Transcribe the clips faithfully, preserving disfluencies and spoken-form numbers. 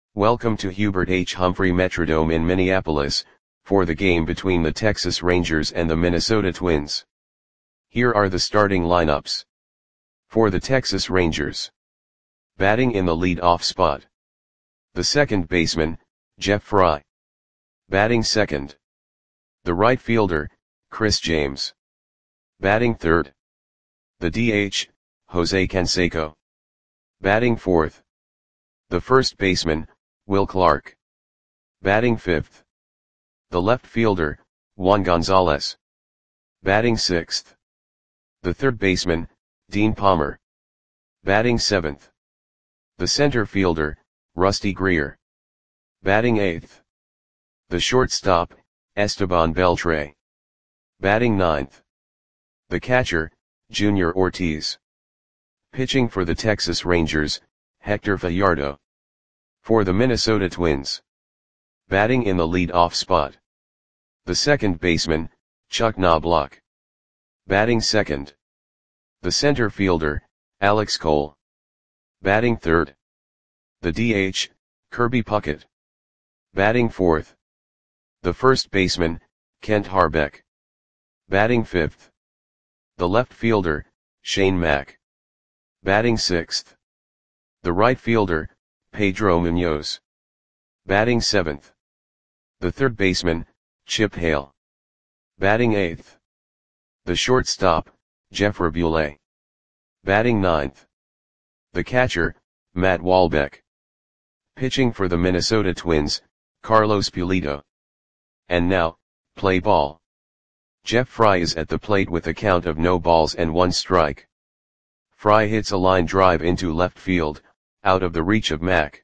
Welcome to Hubert H. Humphrey Metrodome in Minneapolis, for the game between the Texas Rangers and the Minnesota Twins. Here are the starting lineups. For the Texas Rangers. Batting in the lead-off spot. The second baseman, Jeff Fry. Batting second. The right fielder, Chris James. Batting third. The D H, Jose Canseco. Batting fourth. The first baseman, Will Clark. Batting fifth. The left fielder, Juan Gonzalez. Batting sixth. The third baseman, Dean Palmer. Batting seventh. The center fielder, Rusty Greer. Batting eighth. The shortstop, Esteban Beltre. Batting ninth. The catcher, Junior Ortiz. Pitching for the Texas Rangers, Hector Fajardo. For the Minnesota Twins. Batting in the lead-off spot. The second baseman, Chuck Knobloch. Batting second. The center fielder, Alex Cole. Batting third. The D H, Kirby Puckett. Batting fourth. The first baseman, Kent Harbeck. Batting fifth. The left fielder, Shane Mack. Batting sixth. The right fielder, Pedro Munoz. Batting seventh. The third baseman, Chip Hale. Batting eighth. The shortstop, Jeff Rabule. Batting ninth. The catcher, Matt Walbeck. Pitching for the Minnesota Twins, Carlos Pulido. And now, play ball. Jeff Fry is at the plate with a count of no balls and one strike. Fry hits a line drive into left field, out of the reach of Mack.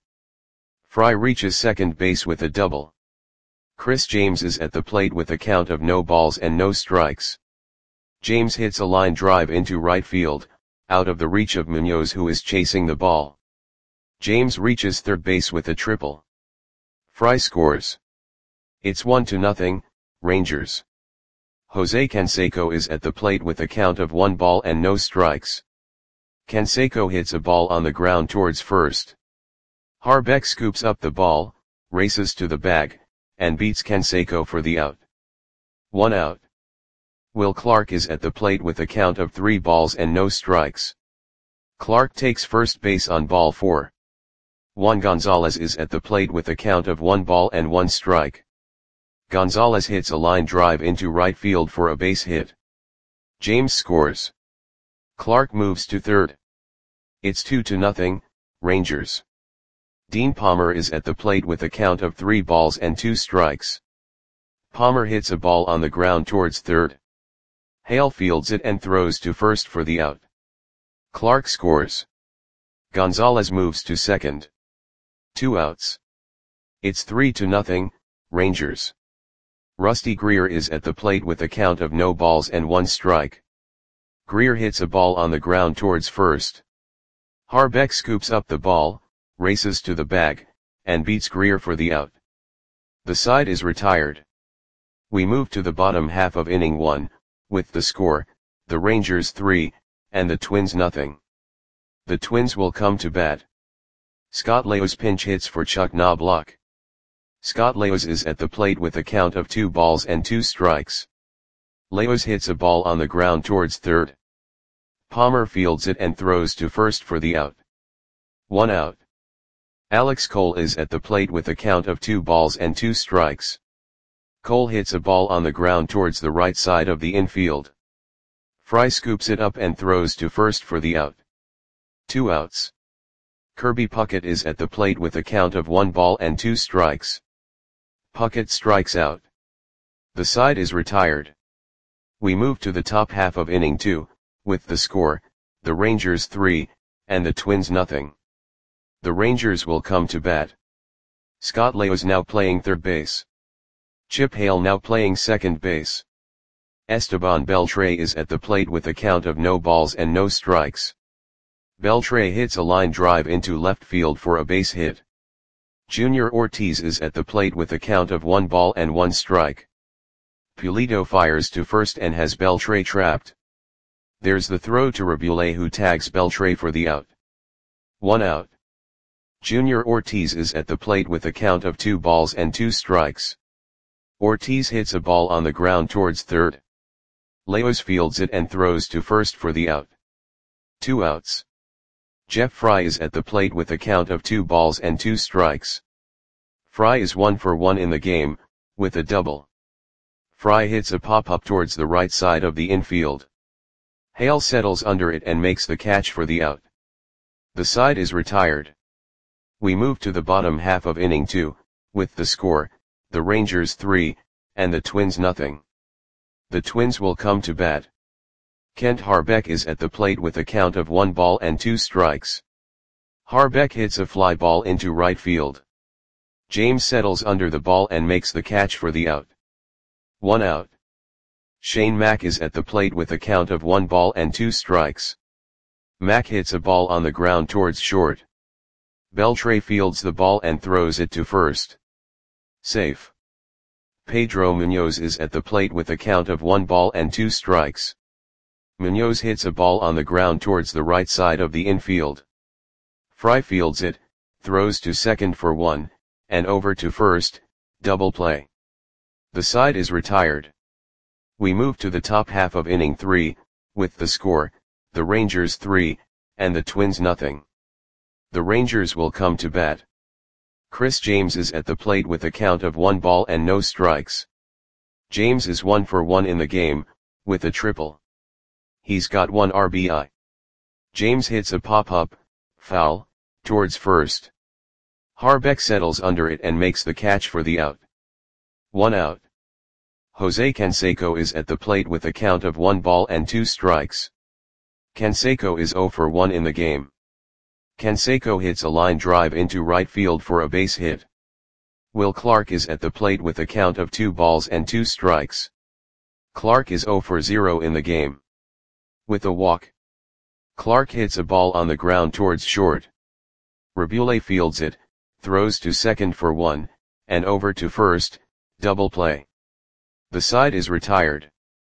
Fry reaches second base with a double. Chris James is at the plate with a count of no balls and no strikes. James hits a line drive into right field, out of the reach of Munoz, who is chasing the ball. James reaches third base with a triple. Fry scores. It's one to nothing, Rangers. Jose Canseco is at the plate with a count of one ball and no strikes. Canseco hits a ball on the ground towards first. Harbeck scoops up the ball, races to the bag, and beats Canseco for the out. One out. Will Clark is at the plate with a count of three balls and no strikes. Clark takes first base on ball four. Juan Gonzalez is at the plate with a count of one ball and one strike. Gonzalez hits a line drive into right field for a base hit. James scores. Clark moves to third. It's two to nothing, Rangers. Dean Palmer is at the plate with a count of three balls and two strikes. Palmer hits a ball on the ground towards third. Hale fields it and throws to first for the out. Clark scores. Gonzalez moves to second. Two outs. It's three to nothing, Rangers. Rusty Greer is at the plate with a count of no balls and one strike. Greer hits a ball on the ground towards first. Harbeck scoops up the ball, races to the bag, and beats Greer for the out. The side is retired. We move to the bottom half of inning one, with the score, the Rangers three, and the Twins nothing. The Twins will come to bat. Scott Laos pinch hits for Chuck Knobloch. Scott Laos is at the plate with a count of two balls and two strikes. Laos hits a ball on the ground towards third. Palmer fields it and throws to first for the out. One out. Alex Cole is at the plate with a count of two balls and two strikes. Cole hits a ball on the ground towards the right side of the infield. Fry scoops it up and throws to first for the out. Two outs. Kirby Puckett is at the plate with a count of one ball and two strikes. Puckett strikes out. The side is retired. We move to the top half of inning two, with the score, the Rangers three, and the Twins nothing. The Rangers will come to bat. Scott Laos now playing third base. Chip Hale now playing second base. Esteban Beltre is at the plate with a count of no balls and no strikes. Beltre hits a line drive into left field for a base hit. Junior Ortiz is at the plate with a count of one ball and one strike. Pulido fires to first and has Beltre trapped. There's the throw to Rabule, who tags Beltre for the out. One out. Junior Ortiz is at the plate with a count of two balls and two strikes. Ortiz hits a ball on the ground towards third. Leos fields it and throws to first for the out. Two outs. Jeff Fry is at the plate with a count of two balls and two strikes. Fry is one for one in the game, with a double. Fry hits a pop-up towards the right side of the infield. Hale settles under it and makes the catch for the out. The side is retired. We move to the bottom half of inning two, with the score, the Rangers three, and the Twins nothing. The Twins will come to bat. Kent Harbeck is at the plate with a count of one ball and two strikes. Harbeck hits a fly ball into right field. James settles under the ball and makes the catch for the out. One out. Shane Mack is at the plate with a count of one ball and two strikes. Mack hits a ball on the ground towards short. Beltre fields the ball and throws it to first. Safe. Pedro Munoz is at the plate with a count of one ball and two strikes. Munoz hits a ball on the ground towards the right side of the infield. Fry fields it, throws to second for one, and over to first, double play. The side is retired. We move to the top half of inning three, with the score, the Rangers three, and the Twins nothing. The Rangers will come to bat. Chris James is at the plate with a count of one ball and no strikes. James is one for one in the game, with a triple. He's got one R B I. James hits a pop-up, foul, towards first. Harbeck settles under it and makes the catch for the out. One out. Jose Canseco is at the plate with a count of one ball and two strikes. Canseco is zero for one in the game. Canseco hits a line drive into right field for a base hit. Will Clark is at the plate with a count of two balls and two strikes. Clark is zero for zero in the game. With a walk. Clark hits a ball on the ground towards short. Rabule fields it, throws to second for one, and over to first, double play. The side is retired.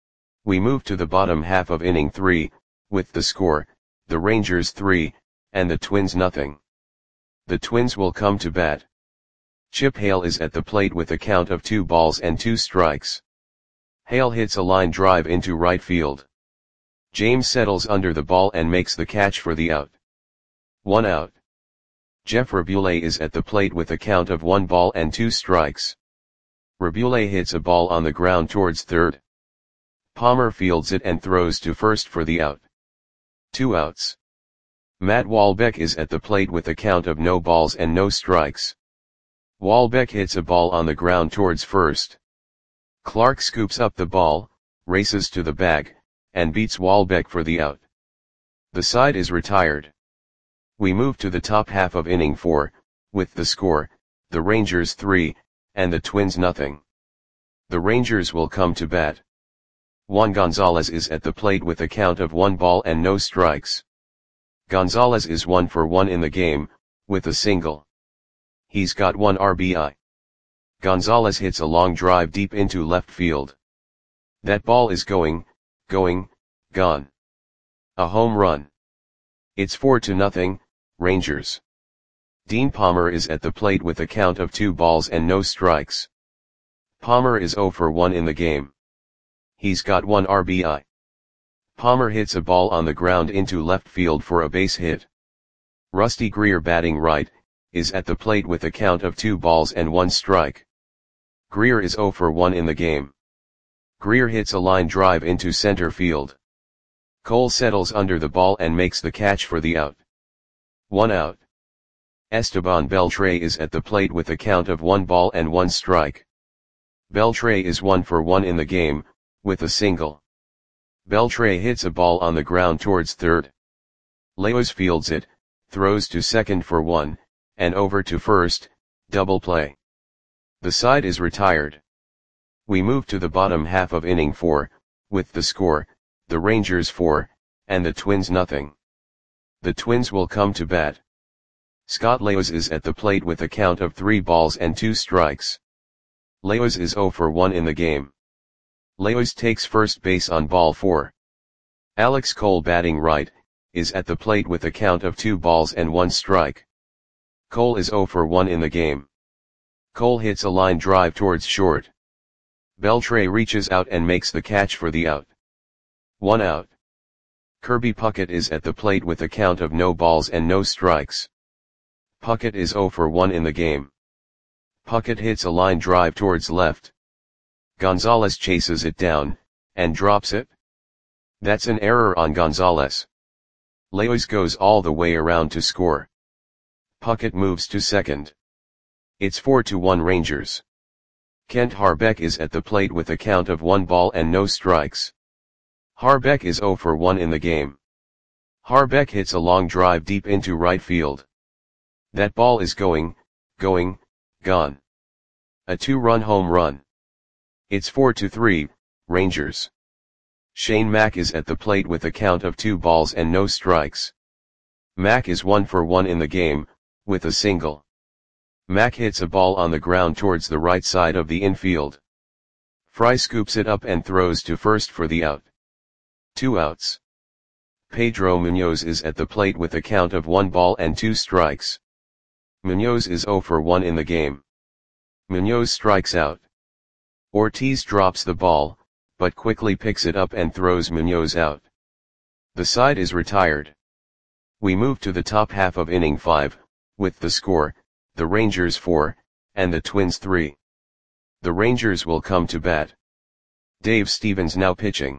We move to the bottom half of inning three, with the score, the Rangers three, and the Twins nothing. The Twins will come to bat. Chip Hale is at the plate with a count of two balls and two strikes. Hale hits a line drive into right field. James settles under the ball and makes the catch for the out. One out. Jeff Rabule is at the plate with a count of one ball and two strikes. Rabule hits a ball on the ground towards third. Palmer fields it and throws to first for the out. Two outs. Matt Walbeck is at the plate with a count of no balls and no strikes. Walbeck hits a ball on the ground towards first. Clark scoops up the ball, races to the bag, and beats Walbeck for the out. The side is retired. We move to the top half of inning four, with the score, the Rangers three, and the Twins nothing. The Rangers will come to bat. Juan Gonzalez is at the plate with a count of one ball and no strikes. Gonzalez is one for one in the game, with a single. He's got one R B I. Gonzalez hits a long drive deep into left field. That ball is going, going, gone. A home run. It's four to nothing, Rangers. Dean Palmer is at the plate with a count of two balls and no strikes. Palmer is zero for one in the game. He's got one R B I. Palmer hits a ball on the ground into left field for a base hit. Rusty Greer, batting right, is at the plate with a count of two balls and one strike. Greer is zero for one in the game. Greer hits a line drive into center field. Cole settles under the ball and makes the catch for the out. One out. Esteban Beltre is at the plate with a count of one ball and one strike. Beltre is one for one in the game, with a single. Beltre hits a ball on the ground towards third. Leos fields it, throws to second for one, and over to first, double play. The side is retired. We move to the bottom half of inning four, with the score, the Rangers four, and the Twins nothing. The Twins will come to bat. Scott Leos is at the plate with a count of three balls and two strikes. Leos is zero for one in the game. Leos takes first base on ball four. Alex Cole, batting right, is at the plate with a count of two balls and one strike. Cole is zero for one in the game. Cole hits a line drive towards short. Beltre reaches out and makes the catch for the out. One out. Kirby Puckett is at the plate with a count of no balls and no strikes. Puckett is zero for one in the game. Puckett hits a line drive towards left. Gonzalez chases it down, and drops it. That's an error on Gonzalez. Leos goes all the way around to score. Puckett moves to second. It's four to one Rangers. Kent Harbeck is at the plate with a count of one ball and no strikes. Harbeck is zero for one in the game. Harbeck hits a long drive deep into right field. That ball is going, going, gone. A two-run home run. It's four to three, Rangers. Shane Mack is at the plate with a count of two balls and no strikes. Mack is one for one in the game, with a single. Mack hits a ball on the ground towards the right side of the infield. Fry scoops it up and throws to first for the out. Two outs. Pedro Munoz is at the plate with a count of one ball and two strikes. Munoz is zero for one in the game. Munoz strikes out. Ortiz drops the ball, but quickly picks it up and throws Munoz out. The side is retired. We move to the top half of inning five, with the score, the Rangers four, and the Twins three. The Rangers will come to bat. Dave Stevens now pitching.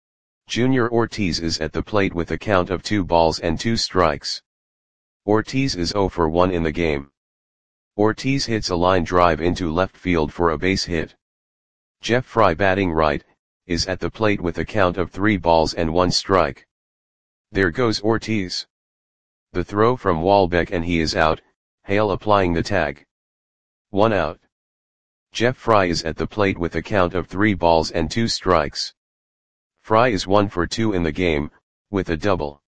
Junior Ortiz is at the plate with a count of two balls and two strikes. Ortiz is zero for one in the game. Ortiz hits a line drive into left field for a base hit. Jeff Fry, batting right, is at the plate with a count of three balls and one strike. There goes Ortiz. The throw from Walbeck and he is out, Hale applying the tag. One out. Jeff Fry is at the plate with a count of three balls and two strikes. Fry is one for two in the game, with a double.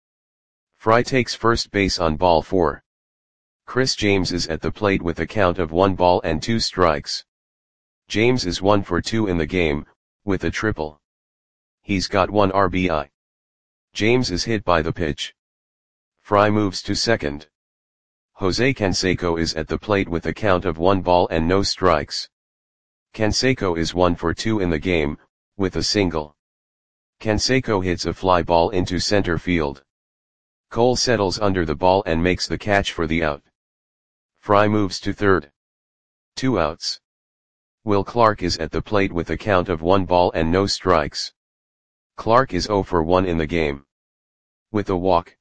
Fry takes first base on ball four. Chris James is at the plate with a count of one ball and two strikes. James is one for two in the game, with a triple. He's got one R B I. James is hit by the pitch. Fry moves to second. Jose Canseco is at the plate with a count of one ball and no strikes. Canseco is one for two in the game, with a single. Canseco hits a fly ball into center field. Cole settles under the ball and makes the catch for the out. Fry moves to third. Two outs. Will Clark is at the plate with a count of one ball and no strikes. Clark is zero for one in the game. With a walk.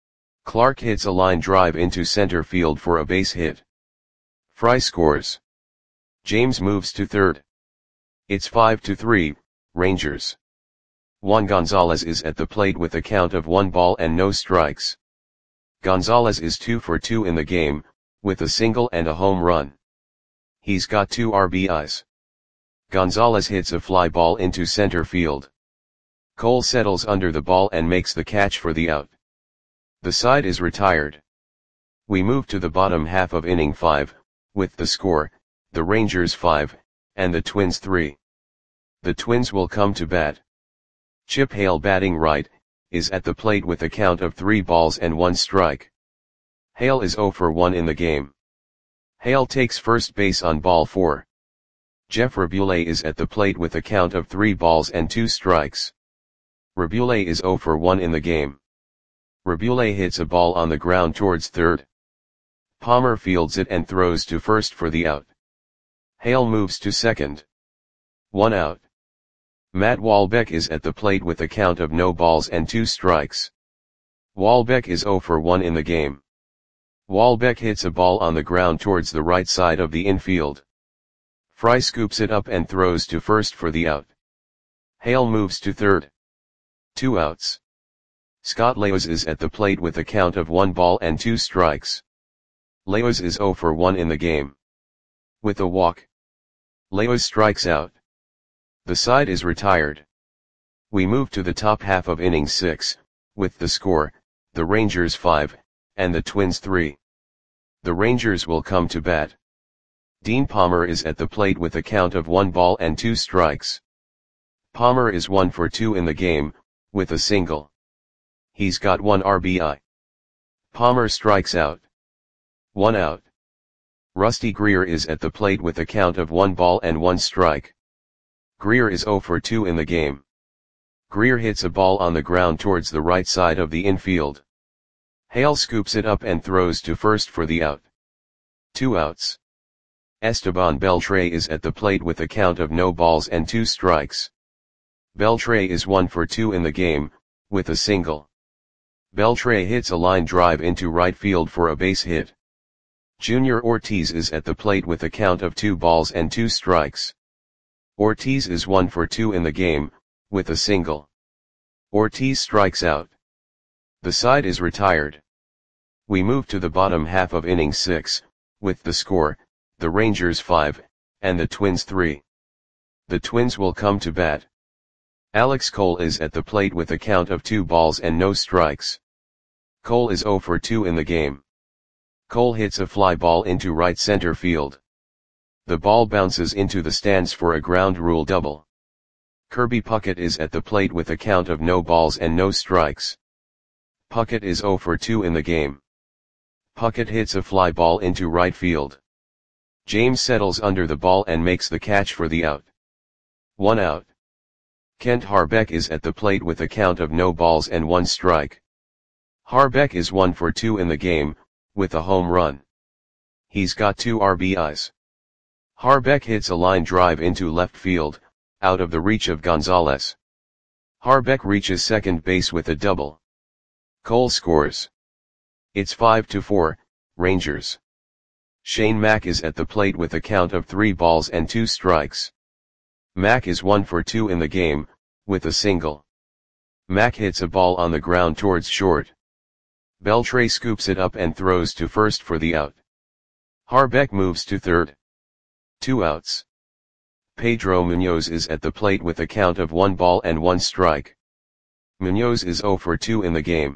Clark hits a line drive into center field for a base hit. Fry scores. James moves to third. It's five to three, Rangers. Juan Gonzalez is at the plate with a count of one ball and no strikes. Gonzalez is two for two in the game, with a single and a home run. He's got two R B Is. Gonzalez hits a fly ball into center field. Cole settles under the ball and makes the catch for the out. The side is retired. We move to the bottom half of inning five, with the score, the Rangers five, and the Twins three. The Twins will come to bat. Chip Hale, batting right, is at the plate with a count of three balls and one strike. Hale is zero for one in the game. Hale takes first base on ball four. Jeff Rabule is at the plate with a count of three balls and two strikes. Rabule is zero for one in the game. Rabule hits a ball on the ground towards third. Palmer fields it and throws to first for the out. Hale moves to second. One out. Matt Walbeck is at the plate with a count of no balls and two strikes. Walbeck is zero for one in the game. Walbeck hits a ball on the ground towards the right side of the infield. Fry scoops it up and throws to first for the out. Hale moves to third. Two outs. Scott Leos is at the plate with a count of one ball and two strikes. Leos is zero for one in the game. With a walk. Leos strikes out. The side is retired. We move to the top half of inning six, with the score, the Rangers five, and the Twins three. The Rangers will come to bat. Dean Palmer is at the plate with a count of one ball and two strikes. Palmer is one for two in the game, with a single. He's got one R B I. Palmer strikes out. One out. Rusty Greer is at the plate with a count of one ball and one strike. Greer is zero for two in the game. Greer hits a ball on the ground towards the right side of the infield. Hale scoops it up and throws to first for the out. Two outs. Esteban Beltre is at the plate with a count of no balls and two strikes. Beltre is one for two in the game, with a single. Beltre hits a line drive into right field for a base hit. Junior Ortiz is at the plate with a count of two balls and two strikes. Ortiz is one for two in the game, with a single. Ortiz strikes out. The side is retired. We move to the bottom half of inning six, with the score, the Rangers five, and the Twins three. The Twins will come to bat. Alex Cole is at the plate with a count of two balls and no strikes. Cole is zero for two in the game. Cole hits a fly ball into right center field. The ball bounces into the stands for a ground rule double. Kirby Puckett is at the plate with a count of no balls and no strikes. Puckett is zero for two in the game. Puckett hits a fly ball into right field. James settles under the ball and makes the catch for the out. One out. Kent Harbeck is at the plate with a count of no balls and one strike. Harbeck is one for two in the game, with a home run. He's got two R B Is. Harbeck hits a line drive into left field, out of the reach of Gonzalez. Harbeck reaches second base with a double. Cole scores. It's five to four, Rangers. Shane Mack is at the plate with a count of three balls and two strikes. Mack is one for two in the game, with a single. Mack hits a ball on the ground towards short. Beltre scoops it up and throws to first for the out. Harbeck moves to third. Two outs. Pedro Munoz is at the plate with a count of one ball and one strike. Munoz is zero for two in the game.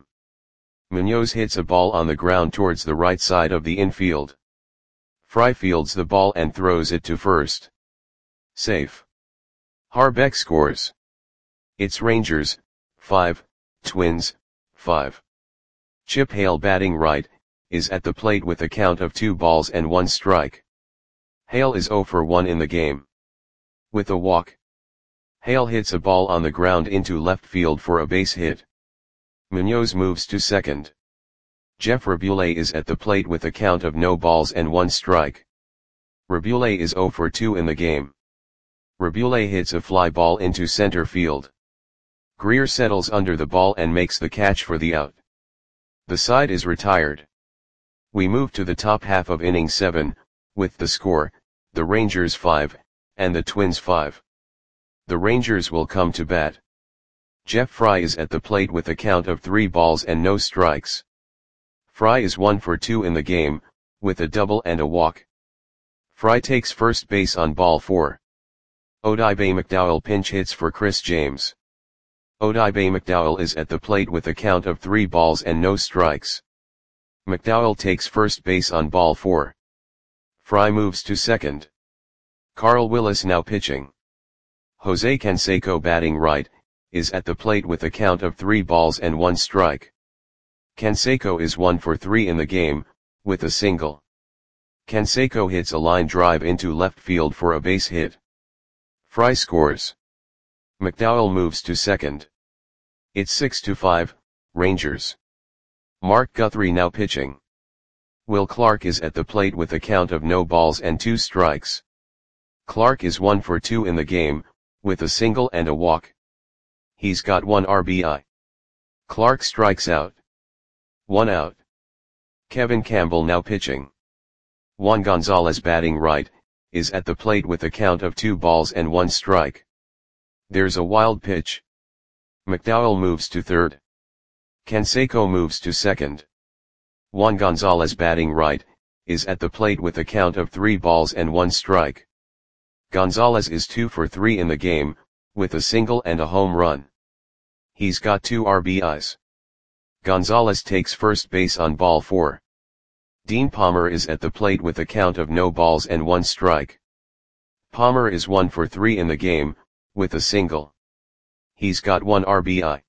Munoz hits a ball on the ground towards the right side of the infield. Fry fields the ball and throws it to first. Safe. Harbeck scores. It's Rangers, five, Twins, five. Chip Hale, batting right, is at the plate with a count of two balls and one strike. Hale is zero for one in the game. With a walk. Hale hits a ball on the ground into left field for a base hit. Munoz moves to second. Jeff Rabule is at the plate with a count of no balls and one strike. Rabule is zero for two in the game. Rabule hits a fly ball into center field. Greer settles under the ball and makes the catch for the out. The side is retired. We move to the top half of inning seven, with the score, the Rangers five, and the Twins five. The Rangers will come to bat. Jeff Fry is at the plate with a count of three balls and no strikes. Fry is one for two in the game, with a double and a walk. Fry takes first base on ball four. Odibe McDowell pinch hits for Chris James. Odibe McDowell is at the plate with a count of three balls and no strikes. McDowell takes first base on ball four. Fry moves to second. Carl Willis now pitching. Jose Canseco, batting right, is at the plate with a count of three balls and one strike. Canseco is one for three in the game, with a single. Canseco hits a line drive into left field for a base hit. Fry scores. McDowell moves to second. It's six to five, Rangers. Mark Guthrie now pitching. Will Clark is at the plate with a count of no balls and two strikes. Clark is one for two in the game, with a single and a walk. He's got one R B I. Clark strikes out. One out. Kevin Campbell now pitching. Juan Gonzalez, batting right, is at the plate with a count of two balls and one strike. There's a wild pitch. McDowell moves to third. Canseco moves to second. Juan Gonzalez, batting right, is at the plate with a count of three balls and one strike. Gonzalez is two for three in the game, with a single and a home run. He's got two R B Is. Gonzalez takes first base on ball four. Dean Palmer is at the plate with a count of no balls and one strike. Palmer is one for three in the game, with a single. He's got one R B I.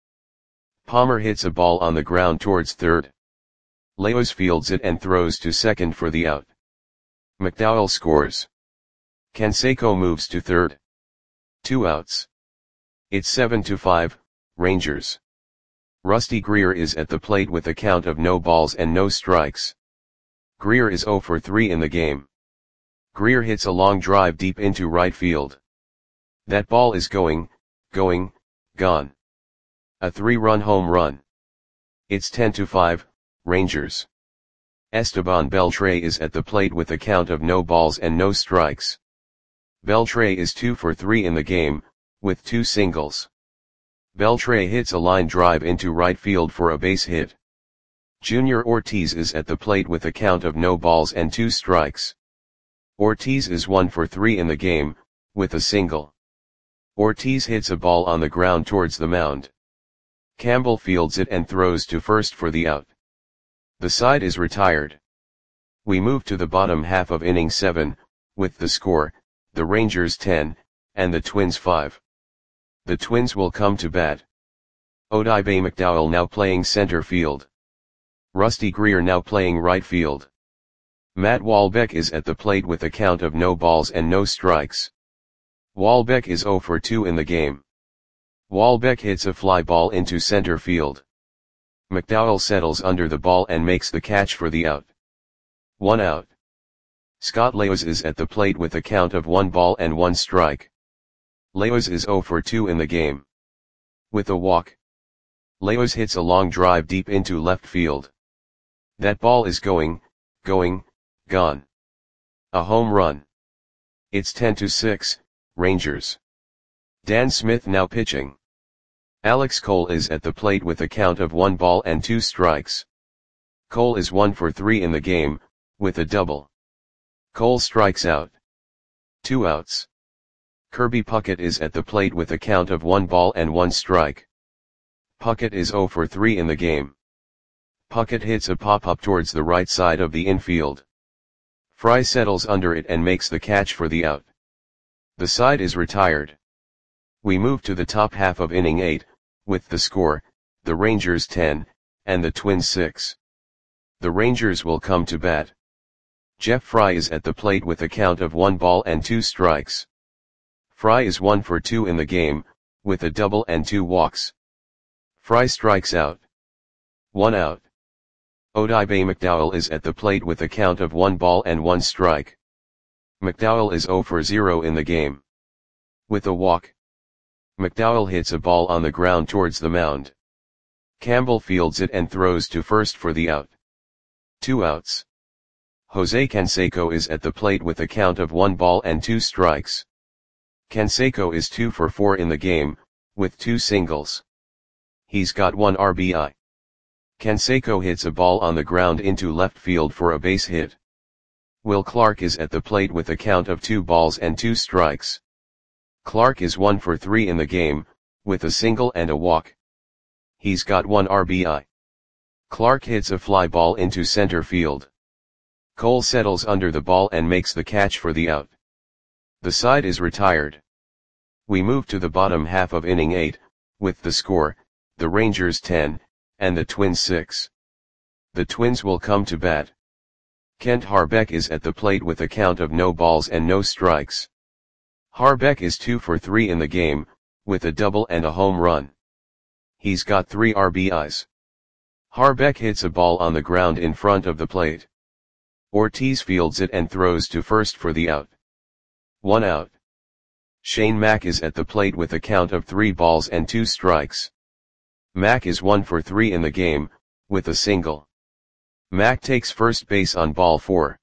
Palmer hits a ball on the ground towards third. Leos fields it and throws to second for the out. McDowell scores. Canseco moves to third. Two outs. It's seven to five, Rangers. Rusty Greer is at the plate with a count of no balls and no strikes. Greer is oh for three in the game. Greer hits a long drive deep into right field. That ball is going, going, gone. A three-run home run. It's ten to five, Rangers. Esteban Beltre is at the plate with a count of no balls and no strikes. Beltre is two for three in the game, with two singles. Beltre hits a line drive into right field for a base hit. Junior Ortiz is at the plate with a count of no balls and two strikes. Ortiz is one for three in the game, with a single. Ortiz hits a ball on the ground towards the mound. Campbell fields it and throws to first for the out. The side is retired. We move to the bottom half of inning seven, with the score, the Rangers ten, and the Twins five. The Twins will come to bat. Odibe McDowell now playing center field. Rusty Greer now playing right field. Matt Walbeck is at the plate with a count of no balls and no strikes. Walbeck is oh for two in the game. Walbeck hits a fly ball into center field. McDowell settles under the ball and makes the catch for the out. One out. Scott Leos is at the plate with a count of one ball and one strike. Leos is oh for two in the game. With a walk. Leos hits a long drive deep into left field. That ball is going, going, gone. A home run. It's ten to six, Rangers. Dan Smith now pitching. Alex Cole is at the plate with a count of one ball and two strikes. Cole is one for three in the game, with a double. Cole strikes out. Two outs. Kirby Puckett is at the plate with a count of one ball and one strike. Puckett is oh for three in the game. Puckett hits a pop-up towards the right side of the infield. Fry settles under it and makes the catch for the out. The side is retired. We move to the top half of inning eight, with the score, the Rangers ten, and the Twins six. The Rangers will come to bat. Jeff Fry is at the plate with a count of one ball and two strikes. Fry is one for two in the game, with a double and two walks. Fry strikes out. One out. Odibe McDowell is at the plate with a count of one ball and one strike. McDowell is oh for zero in the game. With a walk. McDowell hits a ball on the ground towards the mound. Campbell fields it and throws to first for the out. Two outs. Jose Canseco is at the plate with a count of one ball and two strikes. Canseco is two for four in the game, with two singles. He's got one R B I. Canseco hits a ball on the ground into left field for a base hit. Will Clark is at the plate with a count of two balls and two strikes. Clark is one for three in the game, with a single and a walk. He's got one R B I. Clark hits a fly ball into center field. Cole settles under the ball and makes the catch for the out. The side is retired. We move to the bottom half of inning eight, with the score, the Rangers ten, and the Twins six. The Twins will come to bat. Kent Harbeck is at the plate with a count of no balls and no strikes. Harbeck is two for three in the game, with a double and a home run. He's got three R B Is. Harbeck hits a ball on the ground in front of the plate. Ortiz fields it and throws to first for the out. One out. Shane Mack is at the plate with a count of three balls and two strikes. Mack is one for three in the game, with a single. Mack takes first base on ball four.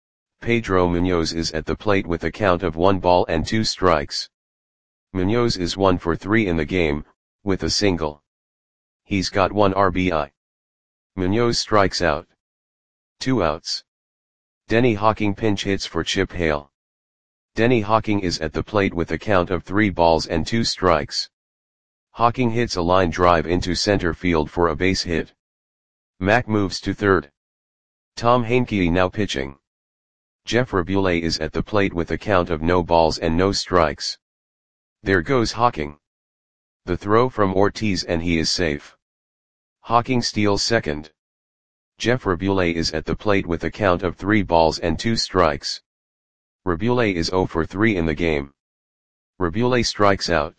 Pedro Munoz is at the plate with a count of one ball and two strikes. Munoz is one for three in the game, with a single. He's got one R B I. Munoz strikes out. Two outs. Denny Hawking pinch hits for Chip Hale. Denny Hawking is at the plate with a count of three balls and two strikes. Hawking hits a line drive into center field for a base hit. Mack moves to third. Tom Heinke now pitching. Jeff Rabule is at the plate with a count of no balls and no strikes. There goes Hawking. The throw from Ortiz and he is safe. Hawking steals second. Jeff Raboulet is at the plate with a count of three balls and two strikes. Raboulet is zero for three in the game. Raboulet strikes out.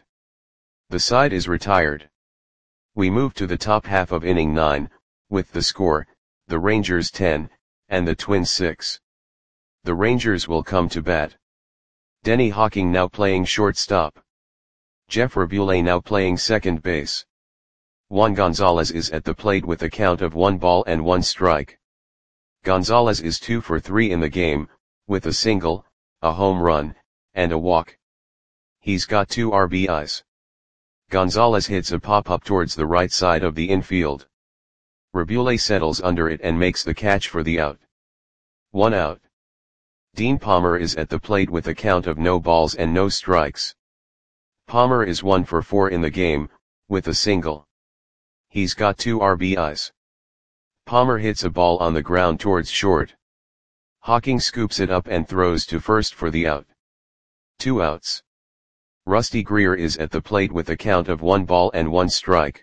The side is retired. We move to the top half of inning nine, with the score, the Rangers ten, and the Twins six. The Rangers will come to bat. Denny Hawking now playing shortstop. Jeff Raboulet now playing second base. Juan Gonzalez is at the plate with a count of one ball and one strike. Gonzalez is two for three in the game, with a single, a home run, and a walk. He's got two R B Is. Gonzalez hits a pop-up towards the right side of the infield. Raboulet settles under it and makes the catch for the out. One out. Dean Palmer is at the plate with a count of no balls and no strikes. Palmer is one for four in the game, with a single. He's got two R B Is. Palmer hits a ball on the ground towards short. Hawking scoops it up and throws to first for the out. Two outs. Rusty Greer is at the plate with a count of one ball and one strike.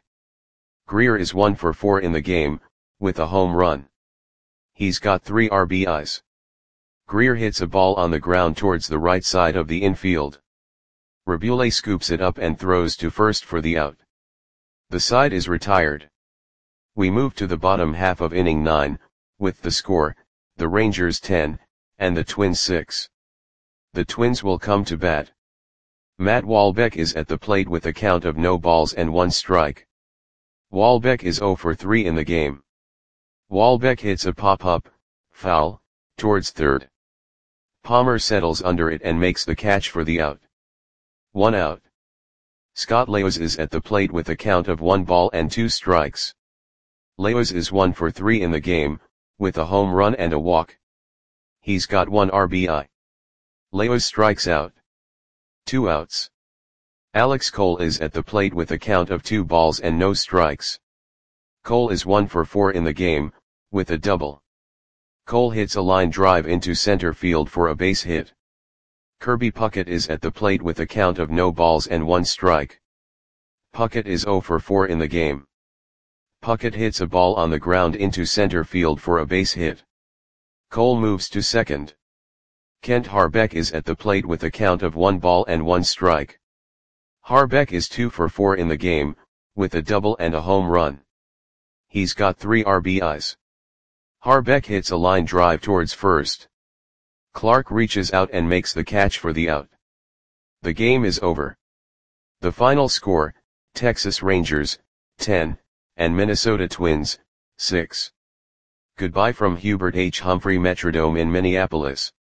Greer is one for four in the game, with a home run. He's got three R B Is. Greer hits a ball on the ground towards the right side of the infield. Raboulet scoops it up and throws to first for the out. The side is retired. We move to the bottom half of inning nine, with the score, the Rangers ten, and the Twins six. The Twins will come to bat. Matt Walbeck is at the plate with a count of no balls and one strike. Walbeck is zero for three in the game. Walbeck hits a pop-up, foul, towards third. Palmer settles under it and makes the catch for the out. One out. Scott Leos is at the plate with a count of one ball and two strikes. Leos is one for three in the game, with a home run and a walk. He's got one R B I. Leos strikes out. Two outs. Alex Cole is at the plate with a count of two balls and no strikes. Cole is one for four in the game, with a double. Cole hits a line drive into center field for a base hit. Kirby Puckett is at the plate with a count of no balls and one strike. Puckett is zero for four in the game. Puckett hits a ball on the ground into center field for a base hit. Cole moves to second. Kent Harbeck is at the plate with a count of one ball and one strike. Harbeck is two for four in the game, with a double and a home run. He's got three R B Is. Harbeck hits a line drive towards first. Clark reaches out and makes the catch for the out. The game is over. The final score, Texas Rangers, ten, and Minnesota Twins, six. Goodbye from Hubert H. Humphrey Metrodome in Minneapolis.